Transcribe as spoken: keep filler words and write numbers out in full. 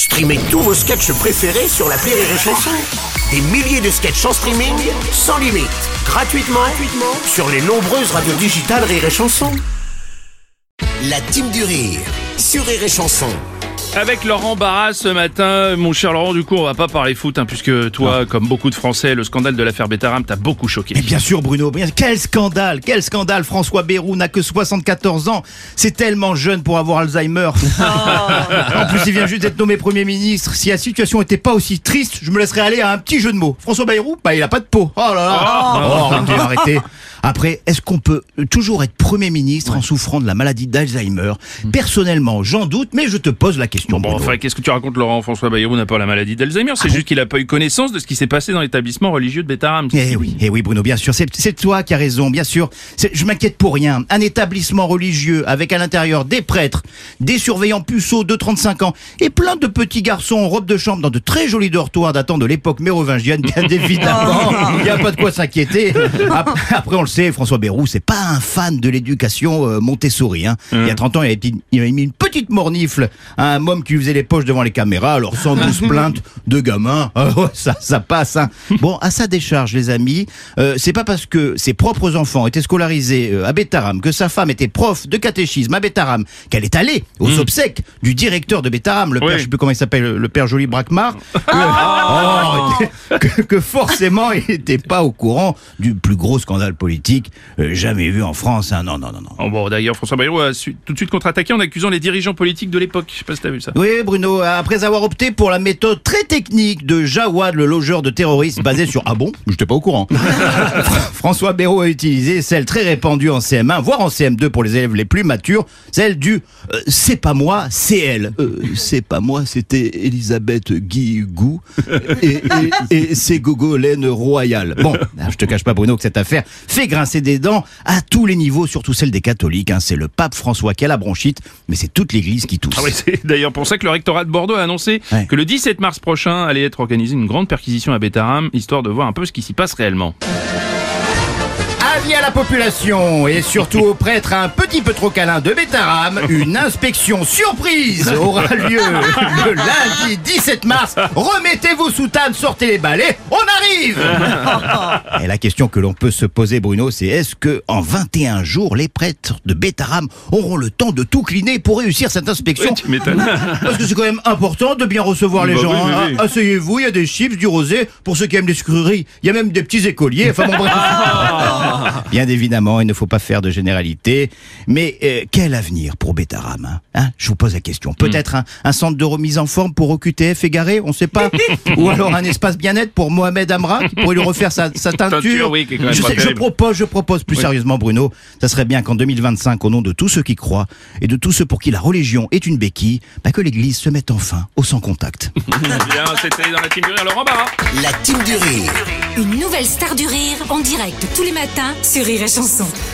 Streamez tous vos sketchs préférés sur l'appli Rire et Chanson. Des milliers de sketchs en streaming, sans limite, gratuitement, gratuitement sur les nombreuses radios digitales Rire et Chanson. La team du rire sur Rire et Chanson. Avec Laurent Barra ce matin, mon cher Laurent, du coup on va pas parler foot, hein, puisque toi, ah. comme beaucoup de Français, le scandale de l'affaire Betharam t'a beaucoup choqué. Et bien sûr Bruno, bien, quel scandale, quel scandale. François Bayrou n'a que soixante-quatorze ans, c'est tellement jeune pour avoir Alzheimer. Oh. En plus il vient juste d'être nommé Premier ministre. Si la situation était pas aussi triste, je me laisserais aller à un petit jeu de mots. François Bayrou, bah il a pas de peau. Oh là là. Oh, oh arrêtez, arrêtez. Après, est-ce qu'on peut toujours être Premier ministre ouais. en souffrant de la maladie d'Alzheimer? Personnellement, j'en doute, mais je te pose la question. Bon, enfin, qu'est-ce que tu racontes, Laurent? François Bayrou n'a pas la maladie d'Alzheimer, c'est ah juste bon qu'il n'a pas eu connaissance de ce qui s'est passé dans l'établissement religieux de Betharam. Eh oui, eh oui, Bruno, bien sûr, c'est, c'est toi qui as raison, bien sûr. C'est, je m'inquiète pour rien. Un établissement religieux avec à l'intérieur des prêtres, des surveillants puceaux de trente-cinq ans et plein de petits garçons en robe de chambre dans de très jolis dortoirs datant de l'époque mérovingienne, bien évidemment. Il n'y a pas de quoi s'inquiéter. Après, on le sait, François Bayrou, c'est pas un fan de l'éducation euh, Montessori. Hein. Mmh. Il y a trente ans, il avait, il avait mis une petite mornifle à un môme qui lui faisait les poches devant les caméras. Alors cent douze plaintes de gamins, euh, ouais, ça, ça passe. Hein. Bon, à sa décharge, les amis, euh, c'est pas parce que ses propres enfants étaient scolarisés euh, à Betharam, que sa femme était prof de catéchisme à Betharam, qu'elle est allée aux mmh. obsèques du directeur de Betharam, le père, oui. je sais plus comment il s'appelle, le, le père Joly Braquemar, ah oh, que, que forcément il n'était pas au courant du plus gros scandale politique Euh, jamais vu en France, hein. non, non, non, non. Oh bon, d'ailleurs, François Bayrou a su, tout de suite contre-attaqué en accusant les dirigeants politiques de l'époque. Je sais pas si t'as vu ça. Oui, Bruno, après avoir opté pour la méthode très technique de Jawad, le logeur de terroristes, basée sur ah bon, j'étais pas au courant. François Bayrou a utilisé celle très répandue en C M un, voire en C M deux pour les élèves les plus matures, celle du euh, c'est pas moi, c'est elle. Euh, c'est pas moi, c'était Elisabeth Guigou et, et, et c'est Gogolène Royal. Bon, je te cache pas, Bruno, que cette affaire fait grincer des dents à tous les niveaux, surtout celle des catholiques. Hein. C'est le pape François qui a la bronchite, mais c'est toute l'église qui tousse. Ah oui, c'est d'ailleurs pour ça que le rectorat de Bordeaux a annoncé ouais. que le dix-sept mars prochain allait être organisée une grande perquisition à Betharam, histoire de voir un peu ce qui s'y passe réellement. Avis à la population et surtout aux prêtres un petit peu trop câlin de Betharam, une inspection surprise aura lieu le lundi dix-sept mars. Remettez vos soutanes, sortez les balais, on arrive. Et la question que l'on peut se poser, Bruno, c'est est-ce que en vingt et un jours, les prêtres de Betharam auront le temps de tout cliner pour réussir cette inspection? Oui, tu m'étonnes. Parce que c'est quand même important de bien recevoir les bah gens. Oui, oui, oui. Asseyez-vous, il y a des chips, du rosé, pour ceux qui aiment les sucreries, il y a même des petits écoliers. Enfin bon, bref. Bien évidemment, il ne faut pas faire de généralité, mais euh, quel avenir pour Betharam, hein, hein je vous pose la question. Peut-être un, un centre de remise en forme pour O Q T F égaré, on ne sait pas. Ou alors un espace bien-être pour Mohamed Amra, qui pourrait lui refaire sa, sa teinture. teinture oui, qui est quand même je, sais, je propose, je propose plus oui. sérieusement, Bruno, ça serait bien qu'en deux mille vingt-cinq, au nom de tous ceux qui croient et de tous ceux pour qui la religion est une béquille, bah, que l'Église se mette enfin au sans-contact. Bien, c'était dans la team du rire, Laurent Barra. La team du rire. Une nouvelle star du rire en direct tous les matins sur Rire et Chanson.